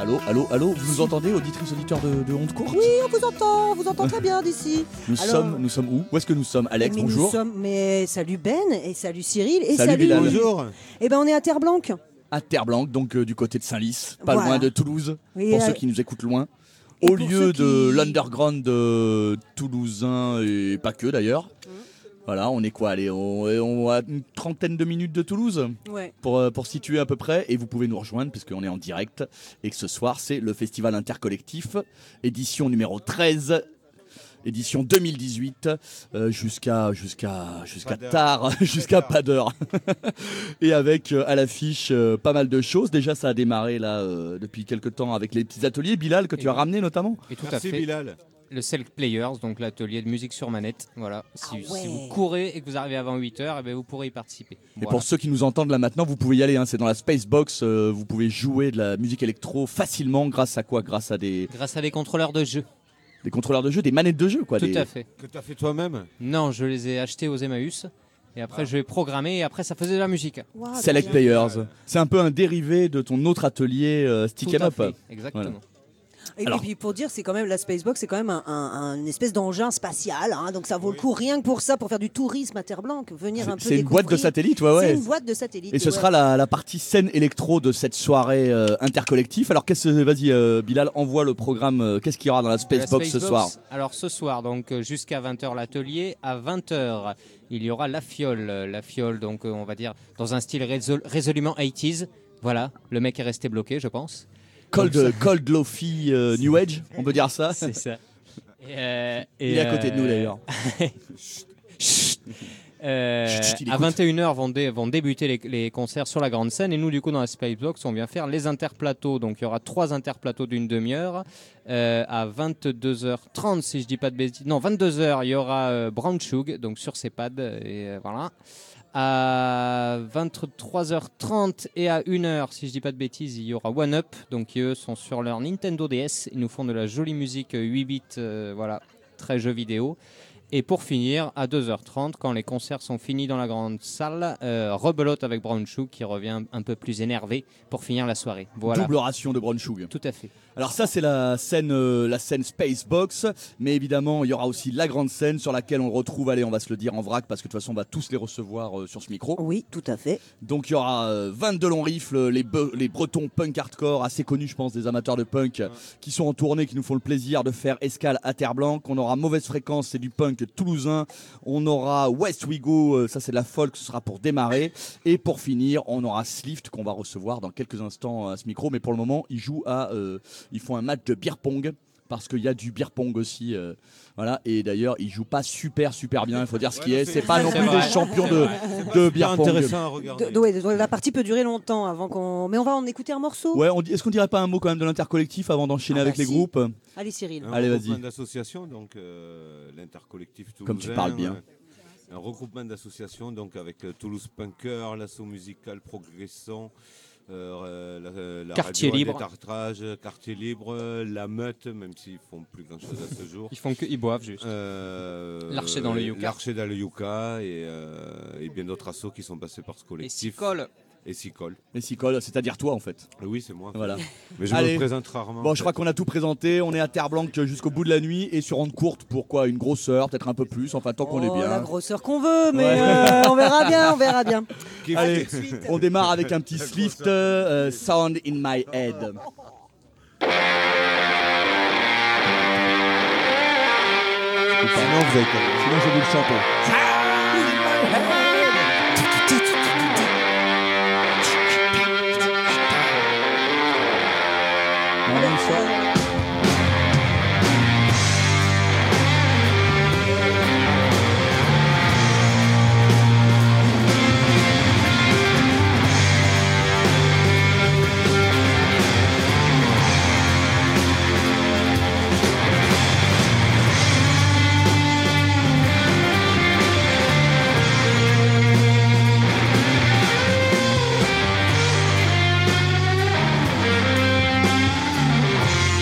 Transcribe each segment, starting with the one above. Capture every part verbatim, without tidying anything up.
Allô, allô, allô, vous nous entendez, auditrices, auditeurs de, de Onde Courte ? Oui, on vous entend, on vous entend très bien d'ici. Nous Alors, sommes, nous sommes où ? Où est-ce que nous sommes, Alex ? mais Bonjour. Nous sommes, mais salut Ben, et salut Cyril, et Salut salut... Bilal. Bonjour. Eh ben on est à Terre-Blanc. À Terre-Blanc, donc euh, du côté de Saint-Lys, pas Voilà. loin de Toulouse, Oui, pour euh, ceux qui nous écoutent loin. et Au pour lieu ceux de qui- l'underground de toulousain et pas que d'ailleurs. Mmh. Voilà, on est quoi ? Allez, on, on a une trentaine de minutes de Toulouse Ouais. pour, euh, pour situer à peu près. Et vous pouvez nous rejoindre puisqu'on est en direct. Et que ce soir, c'est le Festival Intercollectif, édition numéro treize. Édition deux mille dix-huit, euh, jusqu'à jusqu'à jusqu'à Pas d'heure. tard, jusqu'à tard. pas d'heure. Et avec euh, à l'affiche euh, pas mal de choses. Déjà, ça a démarré là euh, depuis quelques temps avec les petits ateliers. Bilal, que tu as ramené notamment. Et tout Merci à fait. Bilal. Le Select Players, donc l'atelier de musique sur manette. Voilà. Si, Ah ouais. si vous courez et que vous arrivez avant huit heures, eh ben vous pourrez y participer. Et Voilà. pour ceux qui nous entendent là maintenant, vous pouvez y aller. Hein, c'est dans la Spacebox. Euh, vous pouvez jouer de la musique électro facilement. Grâce à quoi ? Grâce à des, Grâce à des contrôleurs de jeu. des contrôleurs de jeu, des manettes de jeu, quoi. Tout des- à fait. Que tu as fait toi-même. Non, je les ai achetés aux Emmaüs. Et après, je vais programmer. Et après, ça faisait de la musique. Waouh, Select trop bien. Players. C'est un peu un dérivé de ton autre atelier euh, Stick Tout 'em à Up. fait. Exactement. Voilà. Et, Alors- et puis pour dire, c'est quand même la Spacebox, c'est quand même un, un- un espèce d'engin spatial, hein, donc ça vaut le coup rien que pour ça, pour faire du tourisme à Terre-Blanc, venir un peu C'est une découvrir. boîte de satellite, ouais, ouais. C'est une boîte de satellite. Et ce ouais. sera la, la partie scène électro de cette soirée euh, intercollectif. Alors, qu'est-ce que, vas-y, euh, Bilal, envoie le programme. euh, qu'est-ce qu'il y aura dans la La Spacebox ce soir ? Alors ce soir, donc euh, jusqu'à vingt heures l'atelier. À vingt heures, il y aura la fiole. La fiole, donc euh, on va dire dans un style résol- résolument eighties. Voilà, le mec est resté bloqué, je pense. Cold, cold Lofi euh, New Age, on peut dire ça. C'est ça. Et, euh, Il et, est à côté de nous euh, d'ailleurs. Euh, Chut, chut, il à écoute. vingt et une heures vont, dé- vont débuter les, les concerts sur la grande scène et nous du coup dans la Spacebox on vient faire les interplateaux, donc il y aura trois interplateaux d'une demi-heure. Euh, à vingt-deux heures trente si je dis pas de bêtises, non vingt-deux heures il y aura euh, Brown Shug donc sur ses pads et euh, voilà. À vingt-trois heures trente et à une heure si je dis pas de bêtises il y aura One Up, donc qui, eux sont sur leur Nintendo D S, ils nous font de la jolie musique euh, huit bits, euh, voilà, très jeu vidéo. Et pour finir, à deux heures trente, quand les concerts sont finis dans la grande salle, euh, rebelote avec Brown Shoe qui revient un peu plus énervé pour finir la soirée. Voilà. Double ration de Brown Shug. Tout à fait. Alors ça c'est la scène, euh, la scène Spacebox, mais évidemment il y aura aussi la grande scène sur laquelle on le retrouve, allez on va se le dire en vrac parce que de toute façon on va tous les recevoir euh, sur ce micro. Oui, tout à fait. Donc il y aura euh, vingt-deux longs rifles, les, be- les bretons punk hardcore, assez connus je pense des amateurs de punk, ouais. qui sont en tournée, qui nous font le plaisir de faire escale à Terre-Blanc. On aura Mauvaise Fréquence, c'est du punk toulousain. On aura West We Go, euh, ça c'est de la folk, ce sera pour démarrer. Et pour finir, on aura Slift qu'on va recevoir dans quelques instants à ce micro, mais pour le moment ils jouent à, euh, ils font un match de beer pong. Parce qu'il y a du beer pong aussi, euh, voilà. Et d'ailleurs, ils jouent pas super super bien. Il faut dire ce qui Ouais, est. c'est- C'est pas non c'est plus vrai. des champions de, C'est de super beer pong. intéressant à regarder. De- de- ouais, de- la partie peut durer longtemps avant qu'on. Mais on va en écouter un morceau. Ouais, on dit- est-ce qu'on dirait pas un mot quand même de l'intercollectif avant d'enchaîner Ah avec bah les si. groupes ? Allez Cyril. Un Allez, vas-y. regroupement d'associations, donc euh, l'intercollectif toulousain. Comme tu parles bien. euh, Un regroupement d'associations, donc avec euh, Toulouse Punker, l'assaut musical Progressant, euh, la, la Quartier radio Libre. des Tartrages, Quartier Libre, euh, la Meute, même s'ils font plus grand chose à ce jour. Ils font que, ils boivent juste. Euh, L'archer dans le Yucca. L'archer dans le Yucca et, euh, et bien d'autres assos qui sont passés par ce Et collectif. s'y collent. Et s'y collent. Et s'y colle, c'est-à-dire toi en fait. Oui, c'est moi. Voilà. Mais je Allez. me présente rarement. Bon, je crois qu'on a tout présenté. On est à Terre-Blanc jusqu'au bout de la nuit et sur Onde Courte pour quoi ? Une grosse heure, peut-être un peu plus. Enfin, tant qu'on Oh, est bien. la grosseur qu'on veut, mais Ouais. euh, on verra bien, on verra bien. Qui- Allez, on démarre avec un petit Slift, euh, Sound in My Head. Sinon, vous avez qu'à- Sinon, je vais vous le chanter. Thank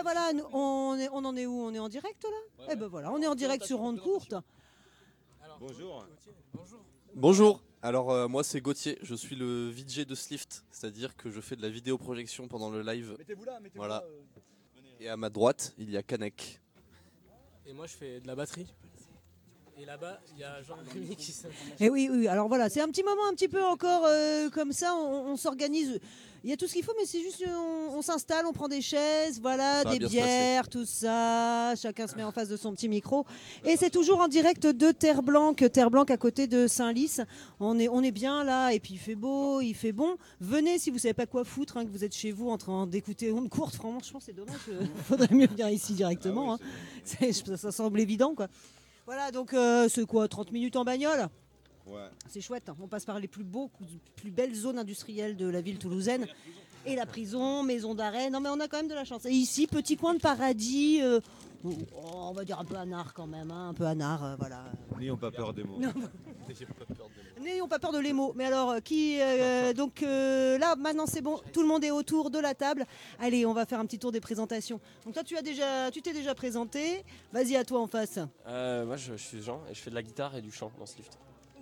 ben voilà, nous, on, est, on en est où? On est en direct là? Eh ben voilà, on est en direct sur Ronde Courte. Bonjour. Bonjour, alors euh, moi c'est Gauthier, je suis le V J de Slift, c'est-à-dire que je fais de la vidéoprojection pendant le live. Mettez-vous là, mettez-vous Voilà. là. euh. Et à ma droite, il y a Kanek. Et moi je fais de la batterie. Et là-bas, il y a Jean-Rémy qui s'est... Et oui, oui, alors voilà, c'est un petit moment un petit peu encore euh, comme ça, on, on s'organise. Il y a tout ce qu'il faut, mais c'est juste, on, on s'installe, on prend des chaises, voilà, Ça va des bien se bières, tout ça. Chacun se met en face de son petit micro. Et c'est toujours en direct de Terre Blanque, Terre Blanque à côté de Saint-Lys. On est, on est bien là, et puis il fait beau, il fait bon. Venez si vous savez pas quoi foutre, hein, que vous êtes chez vous en train d'écouter Onde Courte. Franchement, c'est dommage. Il faudrait mieux venir ici directement. Ah oui, hein. C'est- ça, ça semble évident, quoi. Voilà, donc euh, c'est quoi, trente minutes en bagnole? Ouais. C'est chouette, hein. On passe par les plus beaux, plus belles zones industrielles de la ville toulousaine. Et la prison, maison d'arrêt. Non mais on a quand même de la chance. Et ici, petit coin de paradis, euh, oh, on va dire un peu anard quand même, hein, un peu anard, euh, voilà. N'ayons pas peur des mots. Non. N'ayons pas peur de les mots. Mais alors, euh, qui euh, donc euh, là, maintenant c'est bon, tout le monde est autour de la table. Allez, on va faire un petit tour des présentations. Donc toi, tu as déjà, tu t'es déjà présenté. Vas-y, à toi en face. Euh, moi je, je suis Jean et je fais de la guitare et du chant dans ce lift.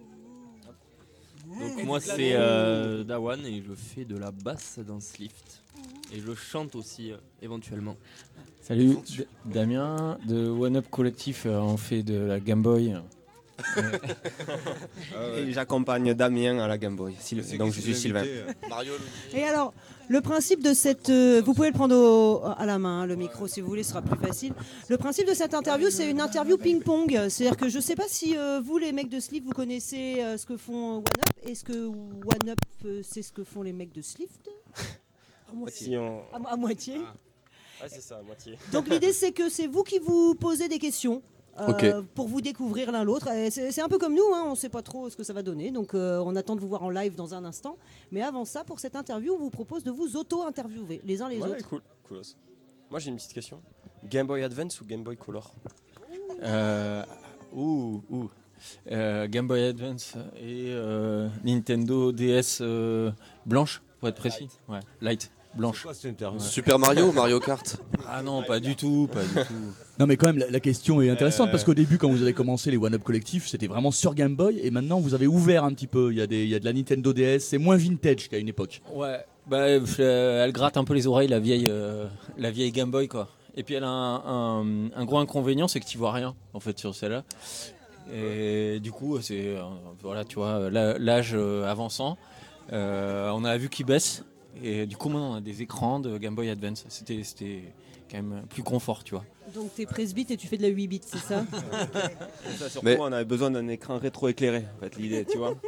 Donc moi c'est euh, Dawan et je fais de la basse dans ce lift. Et je chante aussi euh, éventuellement. Salut, D- Damien de One Up Collectif, euh, on fait de la Game Boy. Ah ouais. Et j'accompagne Damien à la Game Boy. Syl- C'est Donc qui je suis ces Sylvain. invités, euh Mario. Et alors, le principe de cette... euh, vous pouvez le prendre au- à la main, hein, le micro, si vous voulez, ce sera plus facile. Le principe de cette interview, c'est une interview ping-pong. C'est-à-dire que je ne sais pas si euh, vous, les mecs de Slift, vous connaissez euh, ce que font One Up. Est-ce que One Up, euh, c'est ce que font les mecs de Slift? À moitié. Si on... À, mo- à moitié. Ouais, c'est ça, à moitié. Donc l'idée, c'est que c'est vous qui vous posez des questions. euh, Ok. Pour vous découvrir l'un l'autre. Et C'est c'est un peu comme nous, hein, on ne sait pas trop ce que ça va donner. Donc euh, on attend de vous voir en live dans un instant. Mais avant ça, pour cette interview, on vous propose de vous auto-interviewer les uns les Ouais, autres. cool. Coolos. Moi j'ai une petite question. Game Boy Advance ou Game Boy Color? Euh, ouh, ouh. Euh, Game Boy Advance et euh, Nintendo D S euh, blanche, pour être précis. Ouais, light, C'est blanche. quoi cette interview? Super Mario ou Mario Kart? Ah non, pas du tout, pas du tout. Non mais quand même la, la question est intéressante Euh. parce qu'au début quand vous avez commencé les One Up Collectif c'était vraiment sur Game Boy et maintenant vous avez ouvert un petit peu, il y a, des, il y a de la Nintendo D S, c'est moins vintage qu'à une époque. Ouais, bah, euh, elle gratte un peu les oreilles, la vieille, euh, la vieille Game Boy, quoi. Et puis elle a un, un- un gros inconvénient, c'est que tu vois rien, en fait, sur celle-là. Et du coup, c'est, euh, voilà, tu vois, la- l'âge euh, avançant, euh, on a vu qu'il baisse. Et du coup, maintenant, on a des écrans de Game Boy Advance. C'était, c'était quand même plus confort, tu vois. Donc t'es presbyte et tu fais de la huit bits, c'est ça? Et ça, surtout, Mais- on avait besoin d'un écran rétro-éclairé, en fait, l'idée, tu vois.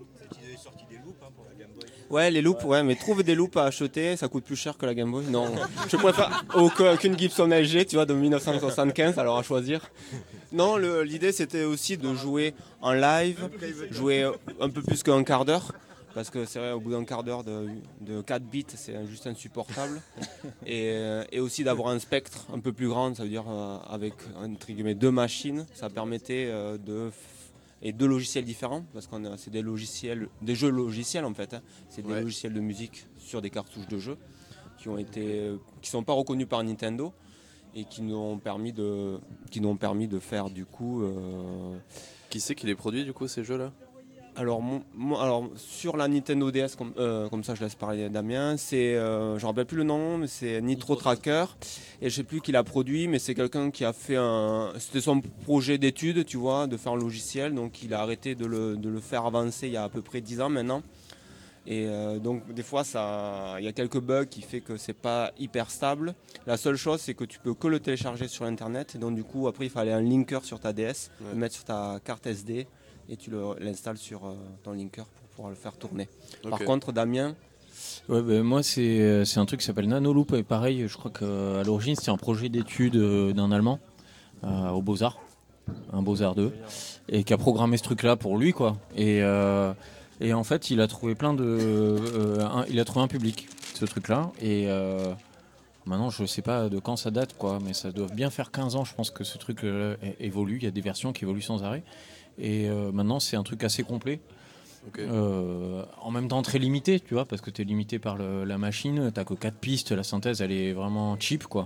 Ouais, les loupes, ouais, mais trouve des loupes à acheter, ça coûte plus cher que la Game Boy. Non, je préfère aucune Gibson L G, tu vois, de dix-neuf cent soixante-quinze, alors à choisir. Non, le- l'idée c'était aussi de jouer en live, jouer un peu plus qu'un quart d'heure, parce que c'est vrai, au bout d'un quart d'heure de, de quatre bits, c'est juste insupportable. Et, euh, et aussi d'avoir un spectre un peu plus grand, ça veut dire euh, avec entre guillemets deux machines, ça permettait euh, de f- et deux logiciels différents, parce qu'on a c'est des logiciels, des jeux logiciels en fait, hein. C'est des Ouais. logiciels de musique sur des cartouches de jeu qui ont été, euh, qui sont pas reconnus par Nintendo et qui nous ont permis de, qui nous ont permis de faire du coup. euh, Qui c'est qui les produit du coup ces jeux-là? Alors, mon- mon- alors sur la Nintendo D S, comme, euh, comme ça je laisse parler Damien, c'est, euh, je ne rappelle plus le nom, mais c'est Nitro Tracker. Et je sais plus qui l'a produit, mais c'est quelqu'un qui a fait un. C'était son projet d'étude, tu vois, de faire un logiciel. Donc il a arrêté de le, de le faire avancer il y a à peu près dix ans maintenant. Et euh, donc des fois, ça, il y a quelques bugs qui fait que c'est pas hyper stable. La seule chose, c'est que tu peux que le télécharger sur Internet. Et donc du coup, après, il fallait un linker sur ta D S, Ouais. le mettre sur ta carte S D. Et tu le- l'installes sur euh, ton linker pour pouvoir le faire tourner. Par Ok. contre, Damien, Ouais, bah, moi, c'est, euh, c'est un truc qui s'appelle Nanoloop. Et pareil, je crois qu'à l'origine, c'était un projet d'étude euh, d'un Allemand euh, au Beaux-Arts, un Beaux-Arts deux, et qui a programmé ce truc-là pour lui, quoi. Et, euh, et en fait, il a trouvé plein de. euh, un- il a trouvé un public, ce truc-là. Et euh, maintenant, je sais pas de quand ça date, quoi, mais ça doit bien faire quinze ans, je pense, que ce truc euh, é- évolue. Il y a des versions qui évoluent sans arrêt. Et euh, maintenant, c'est un truc assez complet. Ok. Euh, en même temps très limité, tu vois, parce que tu es limité par le- la machine, t'as que quatre pistes, la synthèse elle est vraiment cheap, quoi.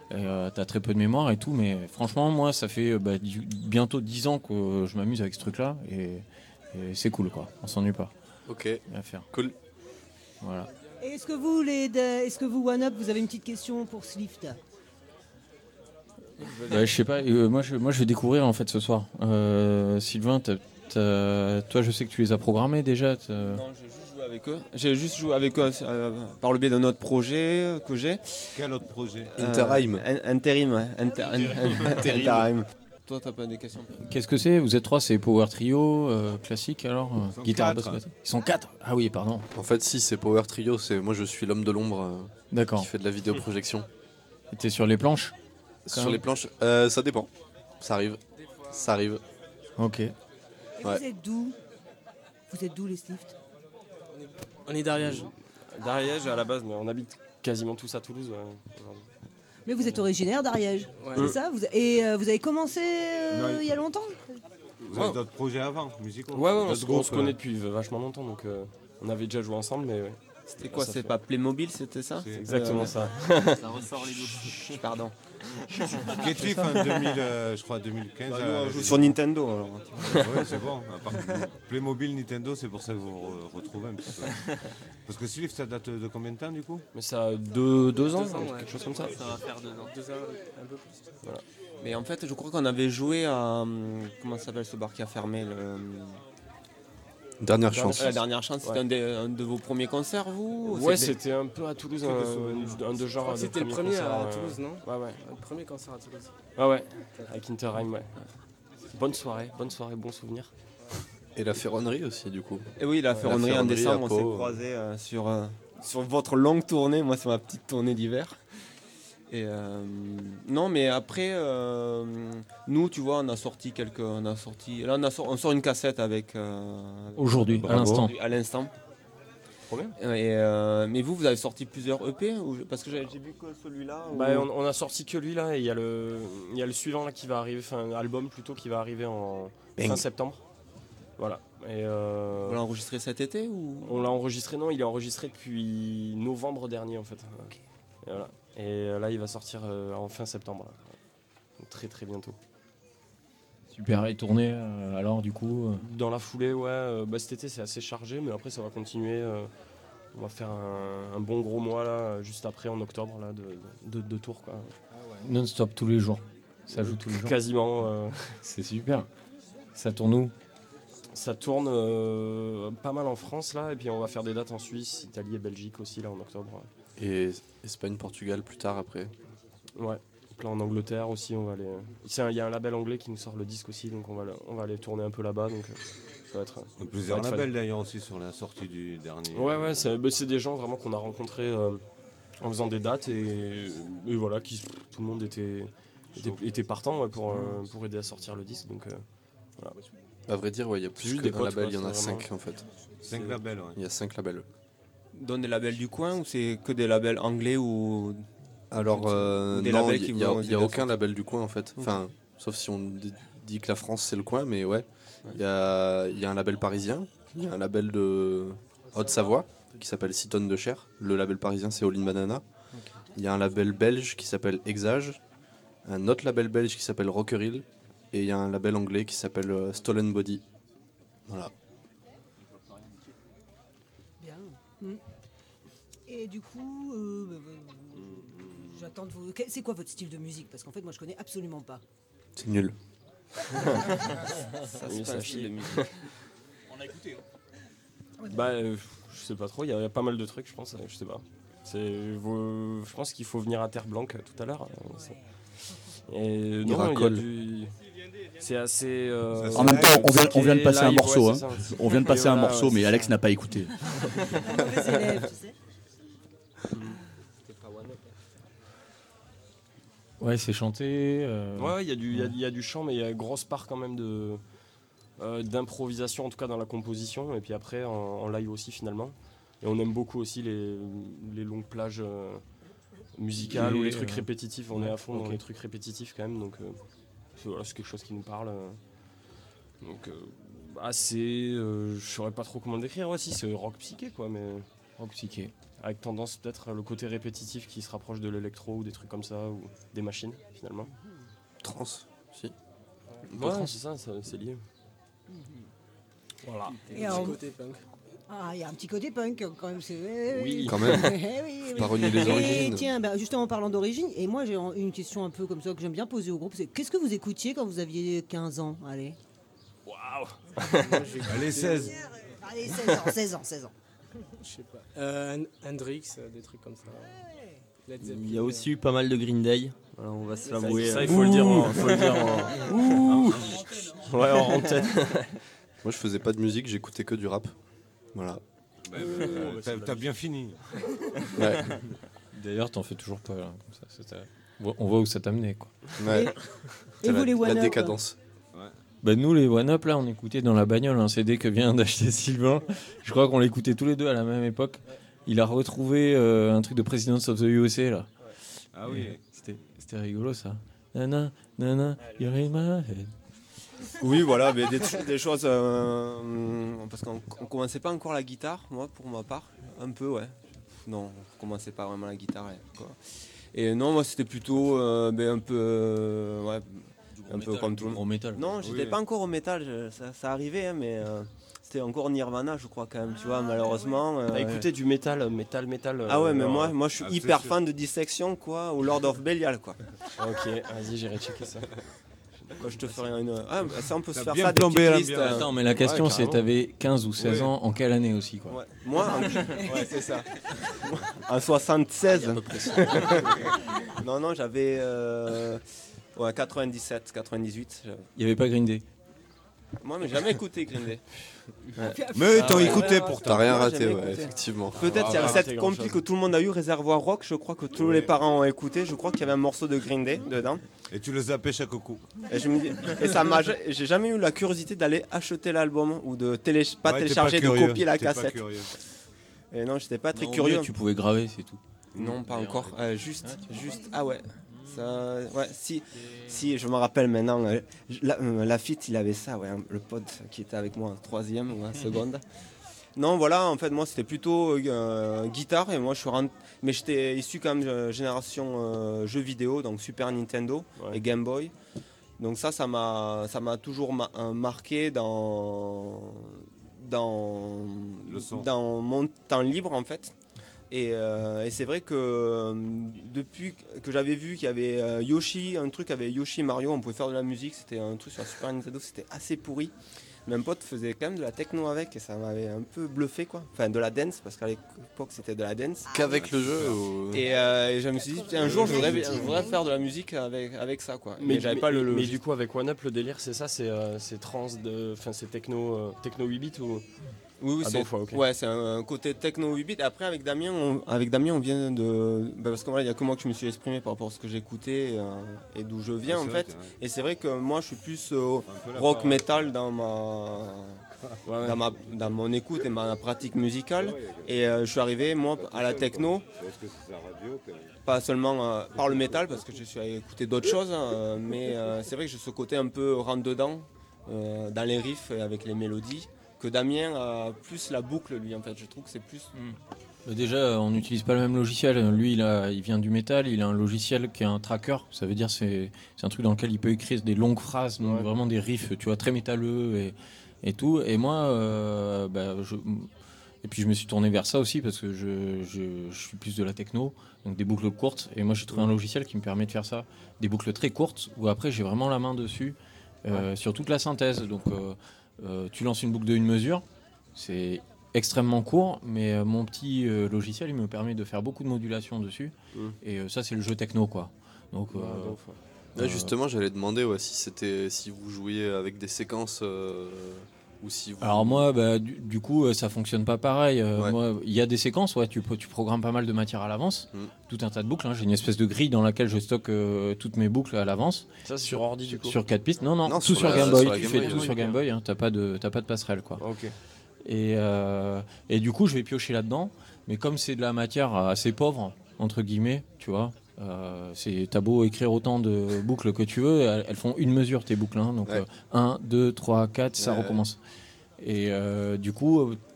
Et, euh, t'as très peu de mémoire et tout, mais franchement, moi, ça fait euh, bah, du- bientôt dix ans que je m'amuse avec ce truc-là et, et c'est cool, quoi. On s'ennuie pas. Ok, À faire. cool. Voilà. Et est-ce que vous, les, est-ce que vous One Up, vous avez une petite question pour Slift? Ouais, je sais pas. euh, moi, je, moi, je vais découvrir en fait ce soir. Euh, Sylvain, t'as- t'as- toi, je sais que tu les as programmés déjà. t'as- Non, j'ai juste joué avec eux. J'ai juste joué avec eux euh, par le biais d'un autre projet que j'ai. Quel autre projet? Euh, Interim. in- Intérim, ouais. Inter- Intérim. Intérim. Toi, t'as pas des questions? Qu'est-ce que c'est? Vous êtes trois, c'est Power Trio, euh, classique alors euh, sont guitare, quatre. basse, batterie. Ils sont quatre. Ah oui, pardon. En fait, si, c'est Power Trio. C'est moi, je suis l'homme de l'ombre euh, D'accord. qui fait de la vidéoprojection. Et t'es sur les planches? quand Sur même les planches, euh, ça dépend. Ça arrive. Ça arrive. Ok. Et Ouais. vous êtes d'où? Vous êtes d'où les Slift? On est d'Ariège. D'Ariège à la base, mais on habite quasiment tous à Toulouse. ouais. Mais vous êtes originaire d'Ariège, Ouais. c'est ça? Vous, et euh, vous avez commencé euh, Non, il y a longtemps? Vous avez d'autres projets avant, musicaux? Ouais, ouais, on, D'autres se- on groupes, se connaît euh, depuis vachement longtemps, donc euh, on avait déjà joué ensemble, mais ouais. C'était quoi? Ça C'est fait- pas Playmobil, c'était ça? C'est exactement Euh, ça. Ça ressort les doutes. Pardon. Kétif en deux mille, euh, je crois deux mille quinze. Bah, nous, euh, on joue sur Nintendo alors. Ouais, c'est bon. À part Playmobil, Nintendo, c'est pour ça que vous vous re- retrouvez un petit peu. Parce que Swift, ça date de combien de temps du coup? Mais ça a deux, deux ans, Deux ans, ouais. quelque chose comme ça. Ça va faire deux ans. Deux ans, un peu plus. Voilà. Mais en fait, je crois qu'on avait joué à. hum, Comment ça s'appelle ce bar qui a fermé le... Dernière Dernière chance. La dernière chance, c'était Ouais. un, des- un de vos premiers concerts, vous? Ouais, C'était- c'était un peu à Toulouse, Que de un, souvenirs. un de Je genre. crois que de c'était le premier concert, à euh, Toulouse, non? Ouais, ouais. Le premier concert à Toulouse. Ouais, ouais. Avec Interheim, ouais. Bonne soirée, bonne soirée, bon souvenir. Et la ferronnerie aussi, du coup. Et oui, la Ouais, ferronnerie la en ferronnerie décembre, à on s'est Pau. croisés euh, sur, euh, sur votre longue tournée, moi c'est ma petite tournée d'hiver. Et euh, non, mais après, euh, nous, tu vois, on a sorti quelques, on a sorti, là on, a sor- on sort une cassette avec. euh, Aujourd'hui, à l'instant. À l'instant. Trop bien. Et, euh, mais vous, vous avez sorti plusieurs E P ou- parce que j'ai j'ai vu que celui-là. ou- Bah, on, on a sorti que lui là, et il y, a le- il y a le suivant là qui va arriver, enfin, album plutôt qui va arriver en Bang. fin septembre. Voilà. Et euh, Vous l'avez enregistré cet été ou on l'a enregistré, non, il est enregistré depuis novembre dernier en fait. Et, voilà. Et euh, là, il va sortir euh, en fin septembre. là. Donc, très très bientôt. Super. Et tourné euh, alors du coup. euh, Dans la foulée, ouais, euh, bah, cet été c'est assez chargé, mais après ça va continuer. euh, on va faire un, un bon gros mois là, juste après en octobre là, de, de, de tours quoi. Non-stop tous les jours. Ça joue tous les jours. Quasiment. euh, C'est super. Ça tourne où? Ça tourne euh, pas mal en France là, et puis on va faire des dates en Suisse, Italie et Belgique aussi là en octobre. Et Espagne, Portugal plus tard après. Ouais, plein en Angleterre aussi, on va aller. Ici, il y a un label anglais qui nous sort le disque aussi, donc on va, le- on va aller tourner un peu là-bas, donc euh, ça va être. Il y a plusieurs ça va être labels d'ailleurs aussi sur la sortie du dernier. fun. Ouais, ouais, c'est bah, c'est des gens vraiment qu'on a rencontrés euh, en faisant des dates et, et voilà, qui, tout le monde était, était, était partant ouais, pour, euh, pour aider à sortir le disque, donc euh, voilà. À vrai dire, ouais, il y a C'est plus juste qu'un des potes, label, quoi, il y en a c'est vraiment- cinq en fait. Cinq C'est- labels, ouais. Il y a cinq labels. Donne des labels du coin ou c'est que des labels anglais ou Alors, euh, Des non, labels il qui n'y a, vont il y a aussi aucun sortir. label du coin en fait. Enfin, sauf si on d- dit que la France c'est le coin, mais ouais. Il y a, il y a un label parisien, il y a un label de Haute-Savoie qui s'appelle six tonnes de chair. Le label parisien c'est All in Banana. Il y a un label belge qui s'appelle Exage, un autre label belge qui s'appelle Rockeril, et il y a un label anglais qui s'appelle euh, Stolen Body. Voilà. Bien. Mm. Et du coup, euh, bah, bah, j'attends de vous. Quel- C'est quoi votre style de musique? Parce qu'en fait, moi, je connais absolument pas. C'est nul. ça Oui, c'est ça pas un chie. style de musique. On a écouté. Hein. Bah, euh, je sais pas trop, il y, a- il y a pas mal de trucs, je pense, euh, je sais pas. C'est, vous- je pense qu'il faut venir à Terre Blanche euh, tout à l'heure. euh, c'est- Et non, il y a racole. du. C'est assez. euh, En même temps, on vient, on vient de passer un live, morceau. ouais, hein. c'est ça. On vient de passer Et un voilà, morceau, ouais, mais c'est Alex ça. n'a pas écouté. Mauvais élève, tu sais. Ouais, c'est chanté. euh, Ouais, il y, a du- il y a- il y a du chant, mais il y a une grosse part quand même de, euh, d'improvisation, en tout cas dans la composition, et puis après en, en live aussi finalement. Et on aime beaucoup aussi les, les longues plages euh, musicales Et, ou les trucs euh, répétitifs. On ouais, est à fond ok. dans les trucs répétitifs quand même, donc euh, c'est, voilà, c'est quelque chose qui nous parle. euh. Donc euh, assez, euh, je saurais pas trop comment le décrire. Ouais, si c'est rock psyché quoi, mais Rock psyché. Avec tendance peut-être le côté répétitif qui se rapproche de l'électro ou des trucs comme ça, ou des machines finalement. Trans, si. Ouais, c'est ça, ça, c'est lié. Voilà. Et alors, ah, il y a un petit côté punk quand même. C'est... Oui, quand même. oui, oui. Pas renier les origines. Et tiens, bah, justement en parlant d'origine, et moi j'ai une question un peu comme ça que j'aime bien poser au groupe. C'est qu'est-ce que vous écoutiez quand vous aviez quinze ans? Allez. Waouh. Allez, seize. Allez, seize ans, seize ans, seize ans. Je sais pas. Euh, Hendrix, euh, des trucs comme ça. Led Zeppelin. Il y a aussi eu pas mal de Green Day. Voilà, on va se l'avouer. Ça, il faut le dire. En, faut le dire en... Ouh. Ouais, en antenne. Moi, je faisais pas de musique, j'écoutais que du rap. Voilà. Bah, euh, t'as, t'as bien fini. Ouais. D'ailleurs, t'en fais toujours pas. Là, comme ça, c'est ça. On voit où ça t'a amené, quoi. Ouais. Et, et vous la, les One la Up décadence. Ouais. Bah nous les One Up là on écoutait dans la bagnole un C D que vient d'acheter Sylvain. Je crois qu'on l'écoutait tous les deux à la même époque. Il a retrouvé euh, un truc de Presidents of the U S A là. Ah oui. C'était, c'était rigolo ça. Nana, nana, you're in my head. Oui, voilà, mais des, des choses. Euh, parce qu'on on commençait pas encore la guitare, moi, pour ma part. Un peu, ouais. Non, on commençait pas vraiment la guitare. Ouais, quoi. Et non, moi, c'était plutôt euh, ben, un peu. Euh, ouais, un peu comme tout le monde. Au métal. Non, j'étais Oui. pas encore au métal, je- ça, ça arrivait, hein, mais euh, c'était encore Nirvana, je crois, quand même, tu vois, malheureusement. euh, T'as écouté du métal, métal, métal. Ah ouais, euh, mais genre, moi, moi, je suis ah, c'est hyper sûr. fan de Dissection, quoi, ou Lord of Belial, quoi. Ok, vas-y, j'irai checker ça. Quoi, je te ferai une. Ah, bah, ça, on peut se T'as faire bien ça, des plombé petites la listes, bière. euh, Attends mais la question Ouais, c'est carrément. t'avais quinze ou seize Ouais. ans en quelle année aussi quoi. ouais. Moi, en... ouais, c'est ça. En soixante-seize. Non, non, j'avais. Euh... Ouais, quatre-vingt-dix-sept, quatre-vingt-dix-huit. j'avais- Il y avait pas Green Day. Moi, mais jamais écouté Green Day. Mais t'en Ah ouais. écoutais Ouais, pourtant. T'as rien Moi, raté, j'aimais ouais, écouter. effectivement. Peut-être Ah, il y a ouais, cette raté compil grand-chose. que tout le monde a eu, Réservoir Rock, je crois que tous Ouais. les parents ont écouté. Je crois qu'il y avait un morceau de Green Day dedans. Et tu le zappais chaque coup. Et, je me dis, et ça m'a, j'ai jamais eu la curiosité d'aller acheter l'album ou de télé, pas Ouais, t'es télécharger, de curieux, copier la t'es pas cassette. curieux. Et non, j'étais pas très Non, curieux. Tu pouvais graver c'est tout. Non, pas D'ailleurs, encore. ouais. Euh, juste, juste. Ah ouais. Ça, ouais, si, si, je me rappelle maintenant. euh, je- la, euh, Lafitte, il avait ça, ouais, hein, le pote qui était avec moi en troisième ou en seconde. Non, voilà, en fait, moi, c'était plutôt euh, guitare et moi, je suis rentré. Mais j'étais issu quand même de génération euh, jeux vidéo, donc Super Nintendo Ouais. et Game Boy. Donc ça, ça m'a, ça m'a toujours ma- euh, marqué dans, dans, Le son. dans mon temps libre, en fait. Et, euh, et c'est vrai que euh, depuis que j'avais vu qu'il y avait euh, Yoshi, un truc avec Yoshi et Mario, on pouvait faire de la musique, c'était un truc sur la Super Nintendo, c'était assez pourri. Même pote faisait quand même de la techno avec et ça m'avait un peu bluffé quoi. Enfin de la dance parce qu'à l'époque c'était de la dance. Qu'avec le jeu ou- Et, euh, et je me suis dit tiens, un jour je voudrais, je voudrais faire de la musique avec, avec ça quoi. Mais, j'avais pas le, le mais du coup, avec One Up, le délire, c'est ça, c'est euh, c'est trans, de, enfin, c'est techno, euh, techno huit bits ou. Oui, oui, Ah, c'est donc, ouais, ok. ouais, c'est un côté techno huit bits. Après, avec Damien, on, avec Damien, on vient de. Bah, parce que voilà, il n'y a que moi que je me suis exprimé par rapport à ce que j'écoutais euh, et d'où je viens Ouais, en c'est fait. vrai, ouais. Et c'est vrai que moi, je suis plus euh, Un peu la rock parole. metal dans ma. Ouais, ouais. Dans, ma, dans mon écoute et ma pratique musicale. Et euh, je suis arrivé, moi, à la techno, Est-ce que c'est la radio que- pas seulement euh, par le métal, parce que je suis allé écouter d'autres choses, hein, mais euh, c'est vrai que j'ai ce côté un peu rentre-dedans, euh, dans les riffs et avec les mélodies, que Damien a plus la boucle, lui, en fait. Je trouve que c'est plus... Bah déjà, on n'utilise pas le même logiciel. Lui, il, a, il vient du métal, il a un logiciel qui est un tracker. Ça veut dire c'est c'est un truc dans lequel il peut écrire des longues phrases, donc Ouais. vraiment des riffs, tu vois, très métalleux et, et tout. Et moi, euh, bah, je, et puis je me suis tourné vers ça aussi parce que je, je, je suis plus de la techno, donc des boucles courtes. Et moi, j'ai trouvé un logiciel qui me permet de faire ça, des boucles très courtes où après j'ai vraiment la main dessus euh, sur toute la synthèse. Donc, euh, euh, tu lances une boucle de une mesure, c'est extrêmement court, mais euh, mon petit euh, logiciel, il me permet de faire beaucoup de modulation dessus. Mm. Et euh, ça, c'est le jeu techno, quoi. Donc, euh, Ouais, donc, ouais. Là, Euh, justement, j'allais demander ouais, si c'était si vous jouiez avec des séquences euh, ou si vous. alors moi, bah, du, du coup, euh, ça fonctionne pas pareil. Euh, Ouais. moi, il y a des séquences, ouais, tu, peux- tu programmes pas mal de matière à l'avance, Mm. tout un tas de boucles. hein. J'ai une espèce de grille dans laquelle je stocke euh, toutes mes boucles à l'avance. Ça, c'est sur ordi du coup. Sur quatre pistes. Non, non, Non, tout sur sur, la- Game Boy. sur la Tu Game fais Boy, tout ouais. sur Game Boy. Hein. T'as pas de, t'as pas de passerelle, quoi. Ok. Et, euh, et du coup, je vais piocher là-dedans. Mais comme c'est de la matière assez pauvre, entre guillemets, tu vois, euh, c'est, t'as beau écrire autant de boucles que tu veux, elles, elles font une mesure, tes boucles. Hein, donc Ouais. un, deux, trois, quatre, ça Ouais, recommence. Et euh, du coup, euh,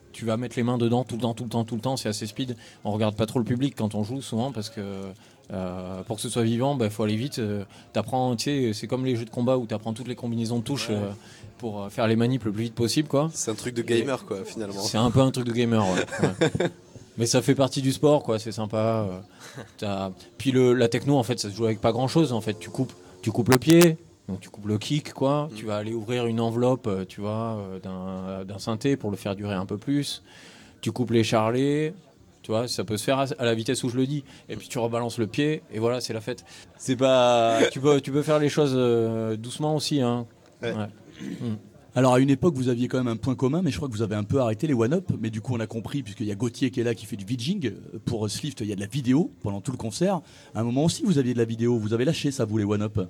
tu vas mettre les mains dedans tout le temps, tout le temps, tout le temps. C'est assez speed. On regarde pas trop le public quand on joue souvent parce que euh, pour que ce soit vivant, il bah, faut aller vite. Euh, t'apprends, tu sais, c'est comme les jeux de combat où tu apprends toutes les combinaisons de touches. Ouais. Euh, pour faire les manips le plus vite possible, quoi. C'est un truc de gamer, quoi, finalement. C'est un peu un truc de gamer, ouais. ouais. Mais ça fait partie du sport, quoi. C'est sympa. T'as... Puis le, la techno, en fait, ça se joue avec pas grand-chose. En fait, tu coupes, tu coupes le pied, donc tu coupes le kick, quoi. Mm. Tu vas aller ouvrir une enveloppe, tu vois, d'un, d'un synthé pour le faire durer un peu plus. Tu coupes les charlets. Tu vois, ça peut se faire à la vitesse où je le dis. Et puis tu rebalances le pied, et voilà, c'est la fête. C'est pas... tu peux, tu peux faire les choses euh, doucement aussi, hein. Ouais. Ouais. Mmh. Alors à une époque vous aviez quand même un point commun, mais je crois que vous avez un peu arrêté les one-up, mais du coup on a compris, puisqu'il y a Gauthier qui est là qui fait du VJing, pour Slift il y a de la vidéo pendant tout le concert. À un moment aussi vous aviez de la vidéo, vous avez lâché ça vous les one-up.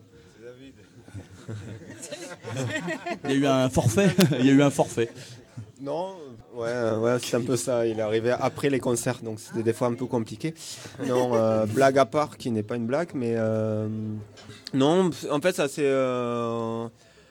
Il y a eu un forfait, il y a eu un forfait. Non, ouais, ouais c'est un peu ça, il est arrivé après les concerts, donc c'était des fois un peu compliqué. Non, euh, blague à part, qui n'est pas une blague, mais euh, non, en fait ça c'est... Euh,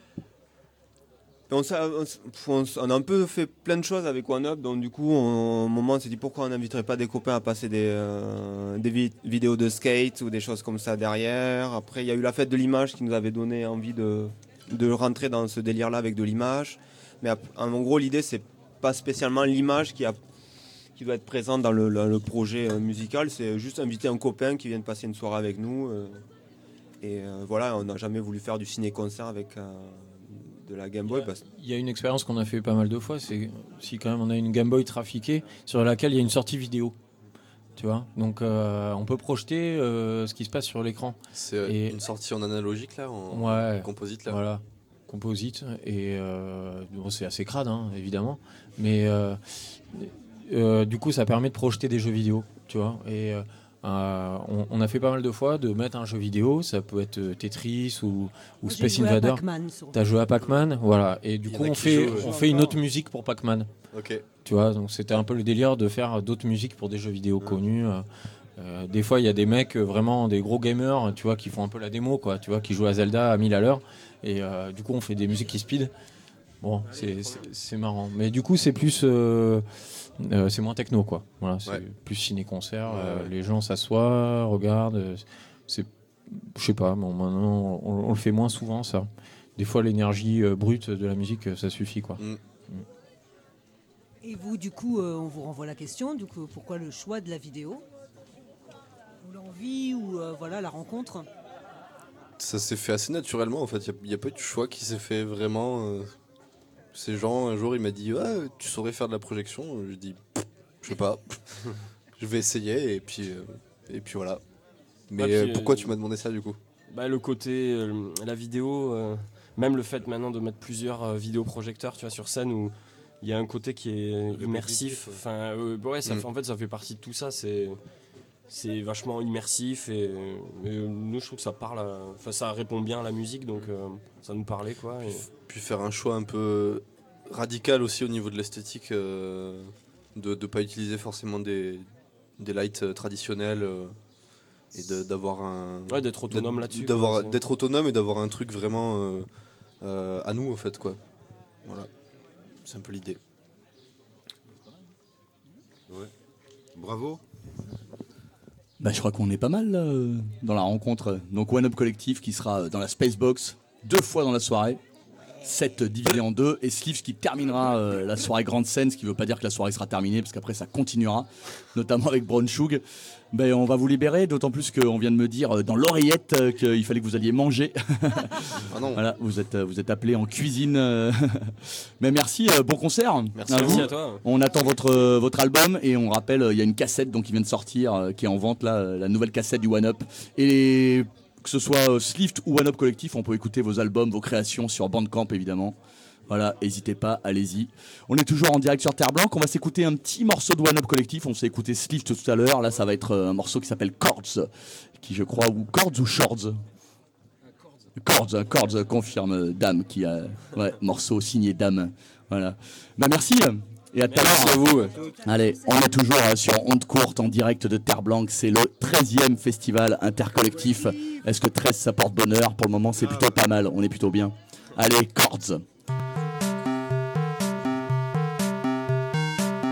On, on, on a un peu fait plein de choses avec OneUp, donc du coup, on, au moment, on s'est dit pourquoi on n'inviterait pas des copains à passer des, euh, des vi- vidéos de skate ou des choses comme ça derrière. Après, il y a eu la fête de l'image qui nous avait donné envie de, de rentrer dans ce délire-là avec de l'image. Mais en gros, l'idée, c'est pas spécialement l'image qui, a, qui doit être présente dans le, le, le projet musical, c'est juste inviter un copain qui vienne passer une soirée avec nous. Euh, et euh, voilà, on n'a jamais voulu faire du ciné-concert avec... Euh, de la Game Boy. Parce... Il y a une expérience qu'on a fait pas mal de fois, c'est si quand même on a une Game Boy trafiquée sur laquelle il y a une sortie vidéo. Tu vois, donc euh, on peut projeter euh, ce qui se passe sur l'écran. C'est et... une sortie en analogique là, en ouais, composite là. Voilà, composite et euh, bon, c'est assez crade hein, évidemment, mais euh, euh, du coup ça permet de projeter des jeux vidéo, tu vois. Et euh, Euh, on, on a fait pas mal de fois de mettre un jeu vidéo, ça peut être Tetris ou, ou Space Invader. T'as joué à Pac-Man, voilà. Et du coup, on fait, jouent, on fait une autre musique pour Pac-Man. Okay. Tu vois, donc c'était un peu le délire de faire d'autres musiques pour des jeux vidéo ouais. connus. Euh, des fois, il y a des mecs vraiment des gros gamers, tu vois, qui font un peu la démo, quoi. Tu vois, qui jouent à Zelda à mille à l'heure. Et euh, du coup, on fait des musiques qui speed. Bon, c'est, c'est, c'est marrant. Mais du coup, c'est plus. Euh, Euh, c'est moins techno quoi, voilà, c'est ouais. plus ciné-concert, ouais, euh, ouais. Les gens s'assoient, regardent, c'est, je sais pas, bon, maintenant on, on le fait moins souvent ça. Des fois l'énergie euh, brute de la musique ça suffit quoi. Mm. Mm. Et vous du coup euh, on vous renvoie la question, du coup pourquoi le choix de la vidéo, ou l'envie ou euh, voilà la rencontre? Ça s'est fait assez naturellement en fait, il n'y a, a pas eu de choix qui s'est fait vraiment. Euh... Ces gens, un jour, il m'a dit ah, tu saurais faire de la projection. Je dis je sais pas, je vais essayer et puis euh, et puis voilà. Mais ah, puis, euh, pourquoi euh, tu m'as demandé ça du coup? Bah le côté euh, la vidéo, euh, même le fait maintenant de mettre plusieurs euh, vidéoprojecteurs, tu vois, sur scène où il y a un côté qui est immersif. Enfin euh, ouais, ça, mm. en fait, ça fait partie de tout ça. C'est c'est vachement immersif et, et nous je trouve que ça parle, enfin ça répond bien à la musique, donc euh, ça nous parlait quoi. Et... Puis faire un choix un peu radical aussi au niveau de l'esthétique, euh, de ne pas utiliser forcément des, des lights traditionnels euh, et de, d'avoir un... Ouais, d'être autonome d'être, là-dessus. D'avoir, quoi, d'être autonome et d'avoir un truc vraiment euh, euh, à nous en fait quoi. Voilà, c'est un peu l'idée. Ouais. Bravo. Bah, je crois qu'on est pas mal là, dans la rencontre. Donc OneUp Collectif qui sera dans la Spacebox deux fois dans la soirée. sept divisé en deux et Slift qui terminera euh, la soirée grande scène, ce qui ne veut pas dire que la soirée sera terminée parce qu'après ça continuera, notamment avec Brown Shug. Ben, on va vous libérer, d'autant plus qu'on vient de me dire euh, dans l'oreillette euh, qu'il fallait que vous alliez manger. Ah non. Voilà, vous êtes, euh, vous êtes appelé en cuisine. Euh... Mais merci, euh, bon concert. Merci à, merci à toi. On attend votre, euh, votre album et on rappelle, il euh, y a une cassette donc, qui vient de sortir, euh, qui est en vente là, euh, la nouvelle cassette du OneUp. Et les... que ce soit euh, Slift ou OneUp Collectif, on peut écouter vos albums, vos créations sur Bandcamp évidemment. Voilà, n'hésitez pas, allez-y. On est toujours en direct sur Terre Blanche. On va s'écouter un petit morceau de OneUp Collectif. On s'est écouté Slift tout à l'heure. Là, ça va être un morceau qui s'appelle Chords, qui je crois, ou Chords ou Shorts. Chords, Chords, confirme Dame, qui a ouais, morceau signé Dame. Voilà. Bah merci. Et à tout à l'heure. Merci à vous. Allez, on est toujours sur Onde Courte en direct de Terre Blanche. C'est le treizième festival intercollectif. Est-ce que treize ça porte bonheur? Pour le moment, c'est plutôt pas mal. On est plutôt bien. Allez, Chords.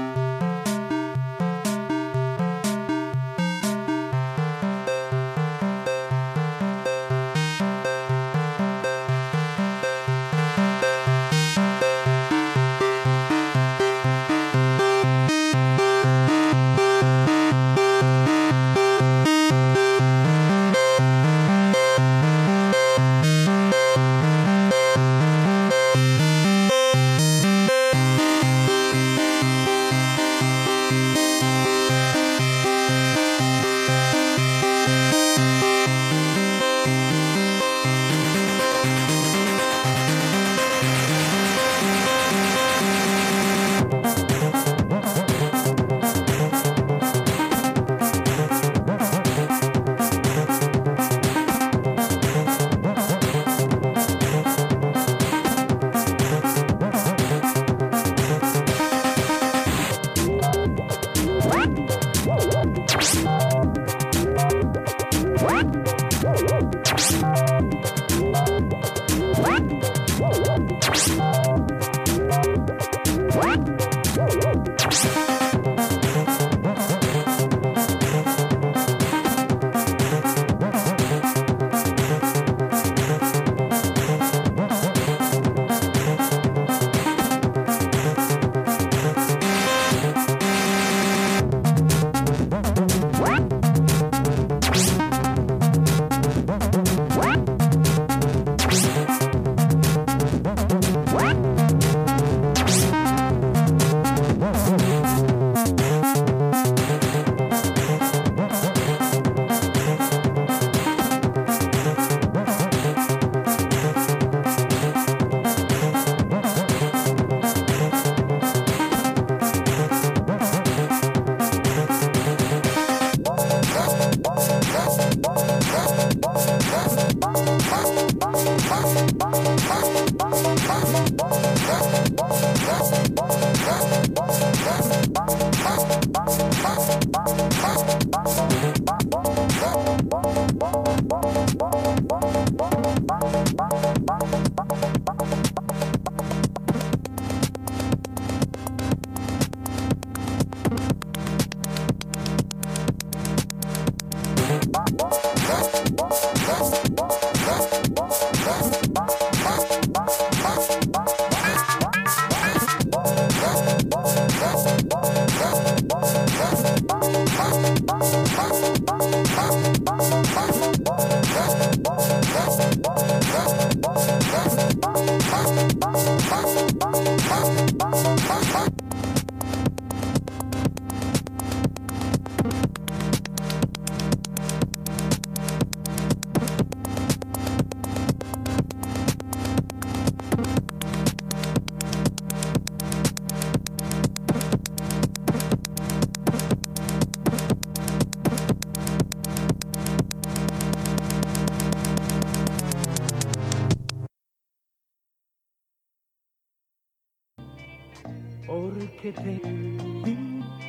Porque te vi,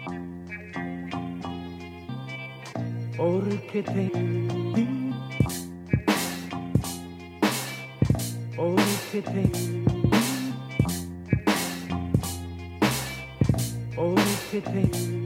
porque te vi, porque te vi, porque te vi.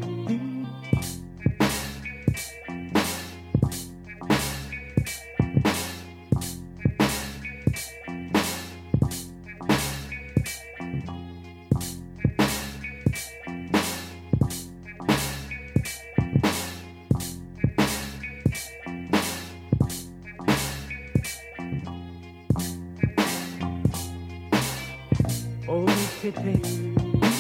Porque te vi,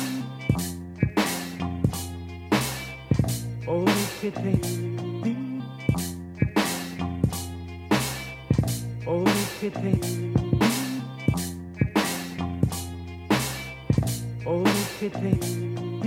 porque te vi, porque te vi, porque te vi.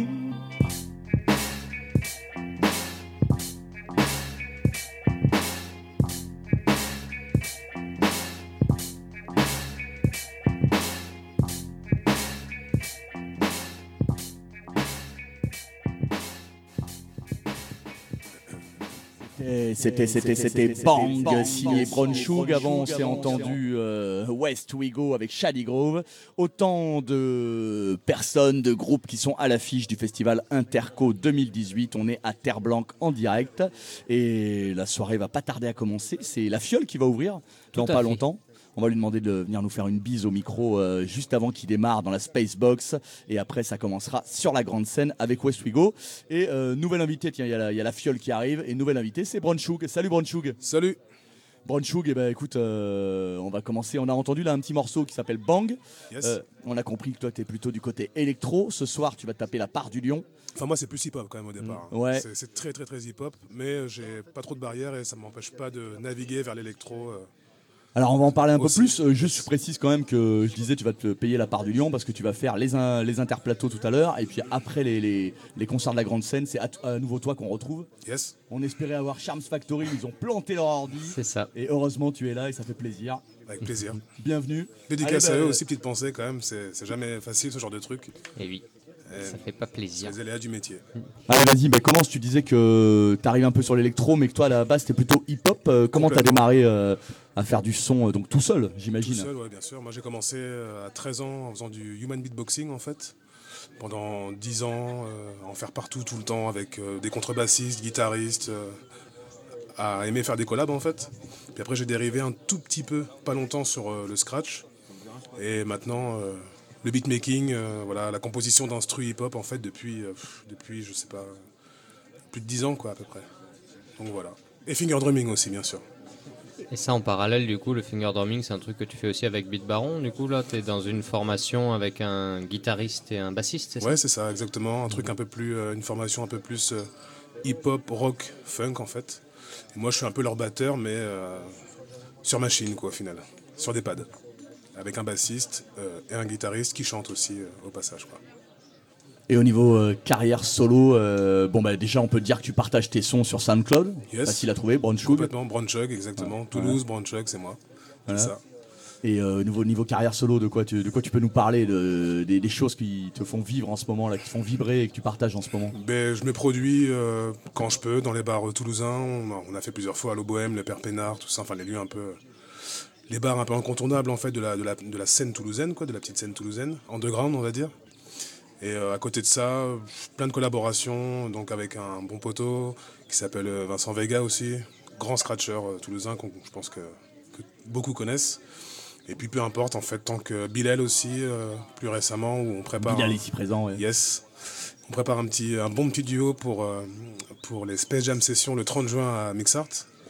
C'était, c'était, c'était Bang, signé Bronchug. Avant, on s'est entendu euh, West We Go avec Shady Grove. Autant de personnes, de groupes qui sont à l'affiche du festival Interco deux mille dix-huit. On est à Terre-Blanque en direct. Et la soirée va pas tarder à commencer. C'est La Fiole qui va ouvrir dans pas longtemps. On va lui demander de venir nous faire une bise au micro euh, juste avant qu'il démarre dans la Spacebox. Et après, ça commencera sur la grande scène avec West We Go. Et euh, nouvel invité, tiens, il y, y a la Fiole qui arrive. Et nouvel invité, c'est Bronchug. Salut Bronchug. Salut. Bronchug, eh ben, écoute, euh, on va commencer. On a entendu là un petit morceau qui s'appelle Bang. Yes. Euh, on a compris que toi, tu es plutôt du côté électro. Ce soir, tu vas taper la part du lion. Enfin, moi, c'est plus hip-hop quand même au départ. Mmh. Ouais. C'est, c'est très, très, très hip-hop. Mais j'ai pas trop de barrières et ça m'empêche pas de naviguer vers l'électro. Euh. Alors on va en parler un Aussi. peu plus, euh, juste je précise quand même que je disais tu vas te payer la part du lion parce que tu vas faire les, in- les interplateaux tout à l'heure et puis après les, les, les concerts de la grande scène, c'est à, t- à nouveau toi qu'on retrouve. Yes. On espérait avoir Charms Factory, ils ont planté leur ordi. C'est ça. Et heureusement tu es là et ça fait plaisir. Avec plaisir. Bienvenue. Dédicace Allez, à bah, eux aussi, petite pensée quand même, c'est, c'est jamais facile ce genre de truc. Et oui, Et ça fait pas plaisir. C'est les aléas du métier. Allez vas-y, bah, commence, tu disais que tu arrives un peu sur l'électro mais que toi à la base t'es plutôt hip-hop. Euh, comment t'as démarré euh, à faire du son euh, donc tout seul, j'imagine. Tout seul, ouais, bien sûr. Moi, j'ai commencé euh, à treize ans en faisant du human beatboxing, en fait. pendant dix ans, euh, à en faire partout, tout le temps, avec euh, des contrebassistes, guitaristes, euh, à aimer faire des collabs en fait. Puis après j'ai dérivé un tout petit peu, pas longtemps, sur euh, le scratch. Et maintenant, euh, le beatmaking, euh, voilà, la composition d'instru hip-hop en fait depuis, euh, pff, depuis, je sais pas, plus de dix ans quoi à peu près. Donc voilà. Et finger drumming aussi bien sûr. Et ça en parallèle, du coup, le finger drumming, c'est un truc que tu fais aussi avec Beat Baron. Du coup, là, tu es dans une formation avec un guitariste et un bassiste, c'est ça? Ouais, c'est ça, exactement. Un truc un peu plus, euh, une formation un peu plus euh, hip-hop, rock, funk en fait. Et moi, je suis un peu leur batteur, mais euh, sur machine quoi, au final, sur des pads, avec un bassiste euh, et un guitariste qui chante aussi euh, au passage quoi. Et au niveau euh, carrière solo, euh, bon bah déjà on peut dire que tu partages tes sons sur SoundCloud, Yes. facile à trouver, Brownchug. Complètement, Brownchug, exactement. Ouais. Toulouse, Ouais. Brownchug, c'est moi. Voilà. C'est ça. Et euh, au niveau, niveau carrière solo, de quoi, tu, de quoi tu peux nous parler, de, des, des choses qui te font vivre en ce moment, là, qui te font vibrer et que tu partages en ce moment? Ben, je me produis euh, quand je peux dans les bars toulousains. On a, on a fait plusieurs fois à l'Eau Bohème, le Père Pénard, tout ça, enfin les lieux un peu, les bars un peu incontournables en fait de la, de la, de la scène toulousaine, quoi, de la petite scène toulousaine, underground on va dire. Et euh, à côté de ça, plein de collaborations, donc avec un bon poteau qui s'appelle euh, Vincent Vega aussi, grand scratcher euh, toulousain qu'on je pense que, que beaucoup connaissent. Et puis peu importe en fait, tant que Bilal aussi, euh, plus récemment, où on prépare... Bilal un- ici présent, ouais. Yes. On prépare un, petit, un bon petit duo pour, euh, pour les Space Jam Sessions le trente juin à Mixart.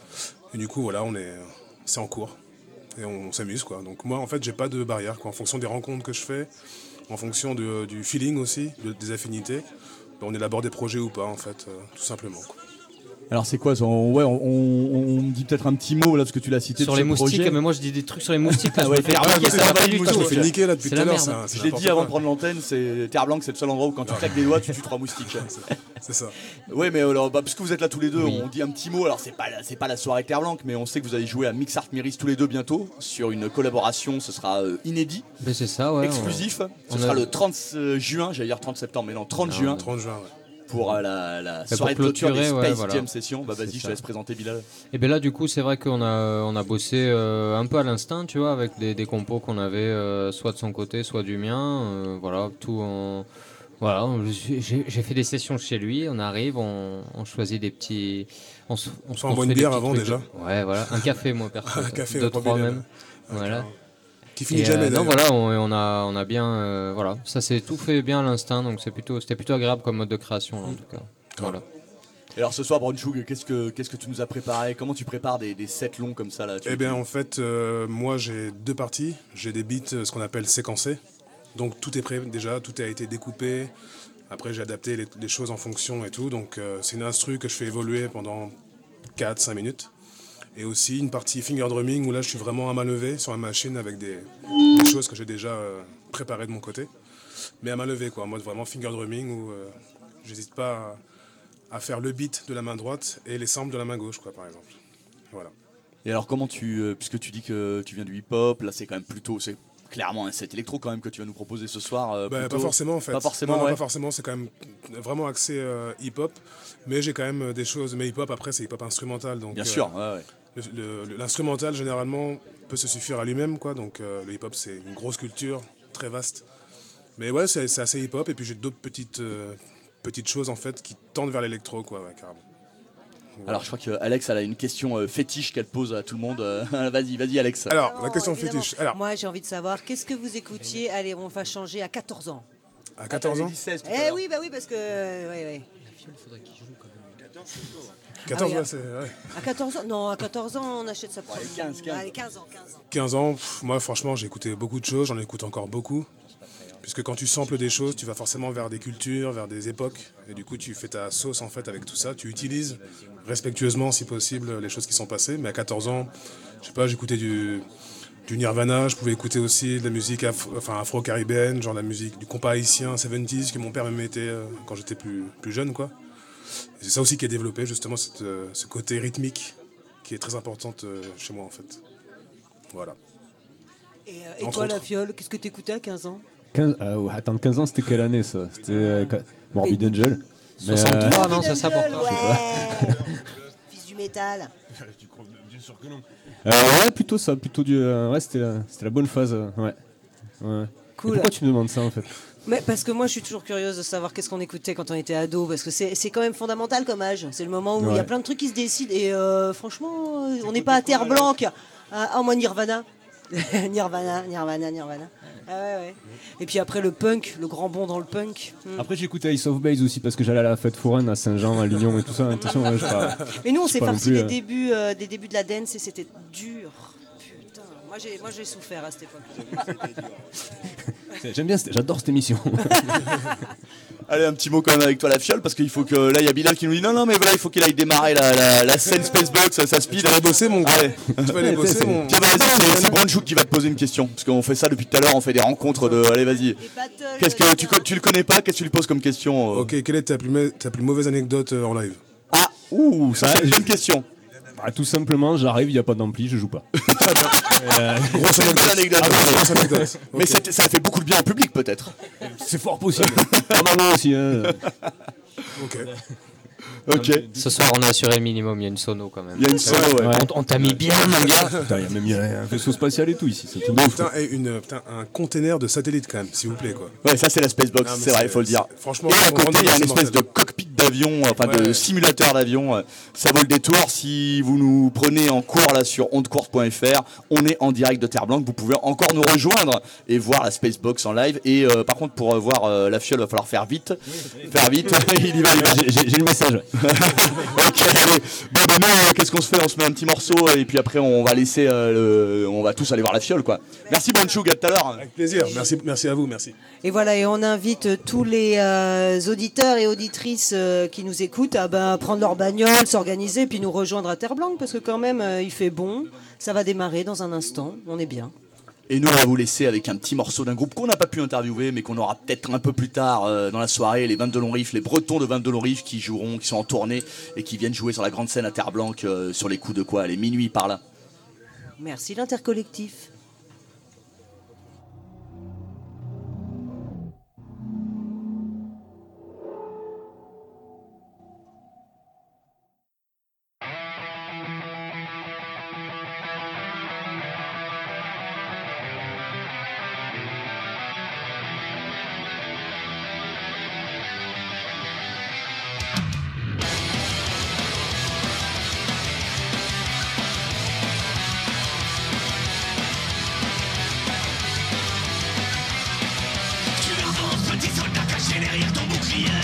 Et du coup, voilà, on est, c'est en cours. Et on, s'amuse, quoi. Donc moi, en fait, j'ai pas de barrière, quoi. En fonction des rencontres que je fais, en fonction de- du feeling aussi, de- des affinités, ben, on élabore des projets ou pas, en fait, euh, tout simplement, quoi. Alors c'est quoi ça? on, ouais, on, on, on dit peut-être un petit mot là, parce que tu l'as cité Sur de les ce moustiques, projet. mais moi je dis des trucs sur les moustiques. Là, Ah je ouais, me fais Terre piquer, Blanche, ça va pas c'est du moi, tout. je me fais niquer là depuis C'est tout à la l'heure. merde. Je l'ai dit avant de prendre l'antenne, c'est Terre Blanche, c'est le seul endroit où quand tu claques des doigts, tu tues trois moustiques. C'est ça. Ouais, mais alors, bah, puisque vous êtes là tous les deux, Oui. on dit un petit mot. Alors c'est pas la, c'est pas la soirée Terre Blanche, mais on sait que vous allez jouer à Mixart Miris tous les deux bientôt sur une collaboration. Ce sera euh, inédit, Mais c'est ça, ouais. exclusif. on- Ce on sera a- le trente juin, j'allais dire trente septembre, mais non, trente juin. trente juin, ouais. Pour euh, la, la pour soirée de clôture des clôturer, Space ouais, voilà. Jam Session. Bah vas-y, C'est je te ça. laisse présenter Bilal. Et bien là, du coup, c'est vrai qu'on a, on a bossé euh, un peu à l'instinct, tu vois, avec des, des compos qu'on avait euh, soit de son côté, soit du mien. euh, voilà, tout en. Voilà, j'ai j'ai fait des sessions chez lui, on arrive, on, on choisit des petits. On, se- on se Faut envoyer construit une des bière petits avant, trucs. déjà. Ouais, voilà, un café, moi, perso. Un café, deux, pas trois Bilal. même. Voilà. Qui finit Et, jamais, euh, non, d'ailleurs. voilà, on, on a, on a bien. euh, voilà, ça s'est tout fait bien à l'instinct, donc c'est plutôt, c'était plutôt agréable comme mode de création, là, en tout cas. Voilà. Et alors ce soir, Brownchug, qu'est-ce que qu'est-ce que tu nous as préparé? Comment tu prépares des, des sets longs comme ça là? Tu- Eh bien, en fait, euh, moi, j'ai deux parties. J'ai des beats, euh, ce qu'on appelle séquencés. Donc, tout est prêt déjà, tout a été découpé. Après, j'ai adapté les, les choses en fonction et tout. Donc, euh, c'est une instru que je fais évoluer pendant quatre cinq minutes. Et aussi une partie finger drumming où là, je suis vraiment à main levée sur la machine avec des, des choses que j'ai déjà euh, préparées de mon côté. Mais à main levée, quoi, en mode vraiment finger drumming où euh, j'hésite pas à, à faire le beat de la main droite et les samples de la main gauche, quoi, par exemple. Voilà. Et alors comment tu, euh, puisque tu dis que tu viens du hip-hop, là c'est quand même plutôt, c'est clairement un set électro quand même que tu vas nous proposer ce soir. euh, Bah, plutôt- pas forcément en fait. Pas forcément, Non, non, ouais. pas forcément, c'est quand même vraiment axé euh, hip-hop, mais j'ai quand même euh, des choses. Mais hip-hop après c'est hip-hop instrumental, donc. Bien euh, sûr, ouais, ouais. le- le- L'instrumental généralement peut se suffire à lui-même, quoi. Donc euh, le hip-hop c'est une grosse culture, très vaste. Mais ouais, c'est c'est assez hip-hop et puis j'ai d'autres petites euh, petites choses en fait qui tendent vers l'électro, quoi, ouais, carrément. Voilà. Alors je crois que Alex elle a une question euh, fétiche qu'elle pose à tout le monde. Euh, vas-y, vas-y Alex. Alors la question évidemment. fétiche. Alors Moi, j'ai envie de savoir, qu'est-ce que vous écoutiez? Allez, on va changer à quatorze ans. à quatorze ans. Eh oui, bah oui, parce que. euh, ouais, ouais. quatorze, Ah oui, ouais, c'est. Ouais. À quatorze ans? Non, à quatorze ans, on achète sa propre. quinze, quinze. Allez, quinze ans, quinze ans. quinze ans, pff, moi franchement j'ai écouté beaucoup de choses, j'en écoute encore beaucoup. Puisque quand tu samples des choses, tu vas forcément vers des cultures, vers des époques. Et du coup tu fais ta sauce en fait avec tout ça. Tu utilises respectueusement si possible les choses qui sont passées. Mais à quatorze ans, je sais pas, j'écoutais du, du Nirvana, je pouvais écouter aussi de la musique afro, enfin, afro-caribéenne, genre la musique du compas haïtien, soixante-dix, que mon père me mettait euh, quand j'étais plus, plus jeune, quoi. Et c'est ça aussi qui a développé justement cette, euh, ce côté rythmique qui est très importante euh, chez moi en fait. Voilà. Et, euh, et Entre toi, autres. la fiole, qu'est-ce que t'écoutais à quinze ans? quinze, euh, ouais, attends, quinze ans, c'était quelle année ça? C'était euh, qua- Morbid Angel. Mais, soixante-trois, euh, non, ça ça pour toi. Ouais. Fils du métal. Bien sûr que non. euh, ouais, plutôt ça, plutôt du. euh, ouais, c'était la, c'était la bonne phase. euh, ouais. ouais. Cool. Et pourquoi tu me demandes ça en fait? Mais parce que moi je suis toujours curieuse de savoir qu'est-ce qu'on écoutait quand on était ado, parce que c'est c'est quand même fondamental comme âge. C'est le moment où il y a Ouais. plein de trucs qui se décident et euh, franchement euh, on n'est pas à terre blanche. Ah, ah, moi Nirvana. Nirvana, Nirvana, Nirvana. Ah ouais, ouais. Et puis après le punk, le grand bond dans le punk. Hmm. Après, j'écoutais Ace of Base aussi parce que j'allais à la fête foraine à Saint-Jean, à Lyon et tout ça. Attention, ouais, je sais pas. Et nous on je sais s'est pas non farci plus, des euh, débuts, euh, des débuts de la dance et c'était dur. Putain, moi j'ai, moi j'ai souffert à cette époque. J'aime bien, cette- j'adore cette émission. Allez, un petit mot quand même avec toi, la fiole, parce qu'il faut que là, il y a Bilal qui nous dit non, non, mais voilà, il faut qu'il aille démarrer la, la, la scène Spacebox, ça speed. Tu vas aller bosser, mon gars. Allez. Tu vas aller bosser, mon. Tiens, bah, vas-y, c'est- c'est Brandchuk qui va te poser une question, parce qu'on fait ça depuis tout à l'heure, on fait des rencontres de. Allez, vas-y. Qu'est-ce que tu, co- tu le connais pas? Qu'est-ce que tu lui poses comme question euh Ok, quelle est ta plus, ma- ta plus mauvaise anecdote euh, en live? Ah, ouh, ça c'est une bonne question. Bah, tout simplement, j'arrive, il n'y a pas d'ampli, je joue pas. Euh, Grosse anecdote. anecdote. Ah, grosse anecdote. Mais Ok. c'est- ça a fait beaucoup de bien au public, peut-être. C'est fort possible. Normalement aussi. Hein. Ok. Ok. Ce soir, on a assuré le minimum. Il y a une sono quand même. Il y a une sono, ouais. On, on t'a mis bien, mon gars. Putain, il y a même il y a un vaisseau spatial et tout ici. C'est tout Bon, beau. putain, et une, putain, un container de satellite quand même, s'il vous plaît, quoi. Ouais, ça c'est la Spacebox, Non, mais c'est vrai, c'est- il faut le dire. c'est- franchement, et à on côté, rentre il y a dans une ce espèce de mortel. cockpit d'avion, enfin de Ouais. simulateur d'avion. Ça vaut le détour si vous nous prenez en cours là sur ondecourte point f r. On est en direct de Terre Blanche. Vous pouvez encore nous rejoindre et voir la Spacebox en live. Et euh, par contre, pour euh, voir euh, la fiole, il va falloir faire vite. Faire vite. il y va, il va. J'ai- J'ai j'ai le message. Ok, allez. Bon, ben nous, euh, qu'est-ce qu'on se fait? On se met un petit morceau et puis après, on va laisser, euh, le- on va tous aller voir la fiole, quoi. Merci Brandchuk, à tout à l'heure. Avec plaisir, merci, merci à vous, merci. Et voilà, et on invite tous les euh, auditeurs et auditrices euh, qui nous écoutent à ben, prendre leur bagnole, s'organiser, puis nous rejoindre à Terre Blanche, parce que quand même, euh, il fait bon, ça va démarrer dans un instant, on est bien. Et nous, on va vous laisser avec un petit morceau d'un groupe qu'on n'a pas pu interviewer, mais qu'on aura peut-être un peu plus tard euh, dans la soirée, les vingt-deux Longs Riffs, les Bretons de vingt-deux Longs Riffs qui joueront, qui sont en tournée et qui viennent jouer sur la grande scène à Terre Blanche euh, sur les coups de quoi? Les minuit par là. Merci l'intercollectif. Tu avances, petit soldat caché derrière ton bouclier.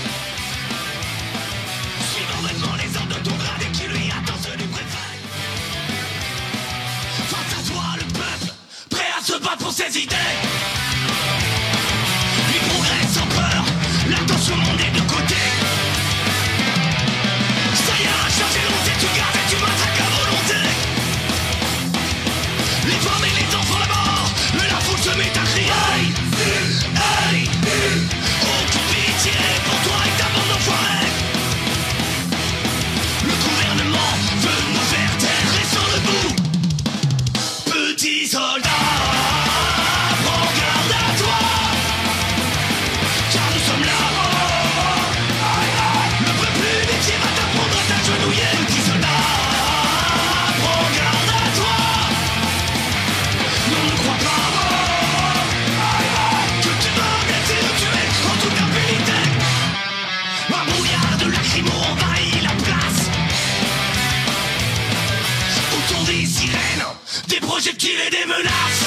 Suivant vainement les ordres de ton grade et qui lui attend ceux du préfet. Face à toi, le peuple, prêt à se battre pour ses idées. Il progresse sans peur, l'attention monte des deux côtés. Ça y est, à charger l'once et tu gardes et tu matraques à volonté. Les femmes et les enfants là-bas, la foule se met à crier. Hey, aucune pitié pour toi et ta bande d'enfoirés. Le gouvernement veut nous faire taire, restons debout. Petit soldat, prends garde à toi, car nous sommes là. Le peuple unité va t'apprendre à t'agenouiller. Petit soldat, prends garde à toi. Non, ne crois pas que tu vas regretter de tuer en toute impunité. Un brouillard de lacrymo envahit la place. Autour des sirènes, des projectiles et des menaces.